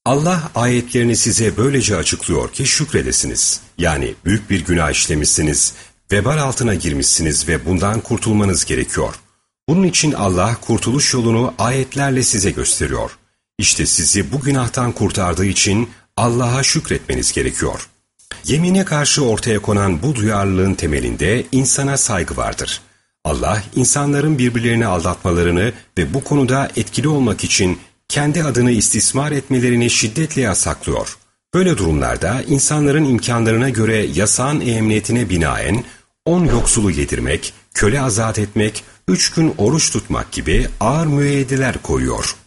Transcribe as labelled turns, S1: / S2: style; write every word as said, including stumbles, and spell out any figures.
S1: Allah ayetlerini size böylece açıklıyor ki şükredesiniz. Yani büyük bir günah işlemişsiniz, vebal altına girmişsiniz ve bundan kurtulmanız gerekiyor. Bunun için Allah kurtuluş yolunu ayetlerle size gösteriyor. İşte sizi bu günahtan kurtardığı için Allah'a şükretmeniz gerekiyor. Yemine karşı ortaya konan bu duyarlılığın temelinde insana saygı vardır. Allah, insanların birbirlerini aldatmalarını ve bu konuda etkili olmak için kendi adını istismar etmelerini şiddetle yasaklıyor. Böyle durumlarda insanların imkanlarına göre yasağın emniyetine binaen on yoksulu yedirmek, köle azat etmek, üç gün oruç tutmak gibi ağır müeyyideler koyuyor.